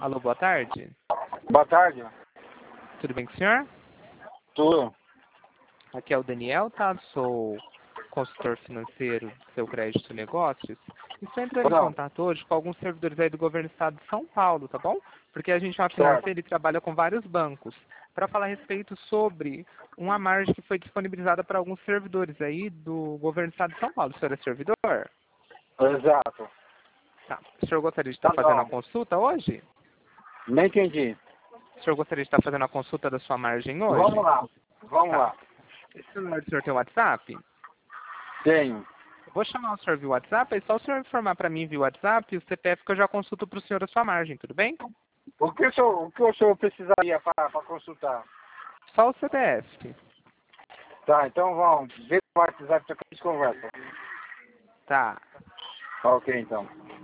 Alô, boa tarde. Boa tarde. Tudo bem com o senhor? Tudo. Aqui é o Daniel, tá? Sou consultor financeiro do seu crédito negócios. Estou entrando em contato hoje com alguns servidores aí do governo do estado de São Paulo, tá bom? Porque a gente é uma financeira e trabalha com vários bancos. Para falar a respeito sobre uma margem que foi disponibilizada para alguns servidores aí do governo do estado de São Paulo. O senhor é servidor? Exato. Tá. O senhor gostaria de estar fazendo a consulta hoje? Nem entendi. O senhor gostaria de estar fazendo a consulta da sua margem hoje? Vamos lá. Vamos lá. Esse celular do senhor tem WhatsApp? Tenho. Vou chamar o senhor via WhatsApp, é só o senhor informar para mim via WhatsApp o CPF que eu já consulto para o senhor a sua margem, tudo bem? O que o senhor precisaria para consultar? Só o CPF. Tá, então vamos ver o WhatsApp que a gente conversa. Tá. Ok, então.